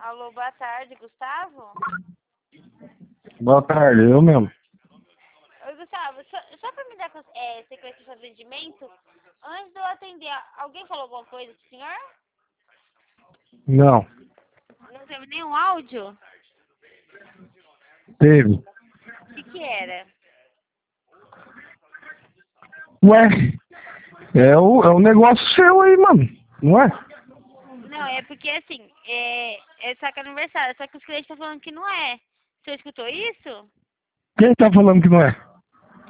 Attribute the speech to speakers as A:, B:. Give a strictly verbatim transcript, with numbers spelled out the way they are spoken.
A: Alô, boa tarde, Gustavo?
B: Boa tarde, eu mesmo.
A: Oi, Gustavo, só, só pra me dar é, sequência de atendimento, antes de eu atender, alguém falou alguma coisa pro senhor?
B: Não,
A: Não teve nenhum áudio?
B: teve.
A: O que que era?
B: Ué, é o, é o negócio seu aí, mano, não é?
A: Não, é porque assim, é, é saca aniversário, só que os clientes estão falando que não é. Você escutou isso?
B: Quem tá falando que não é?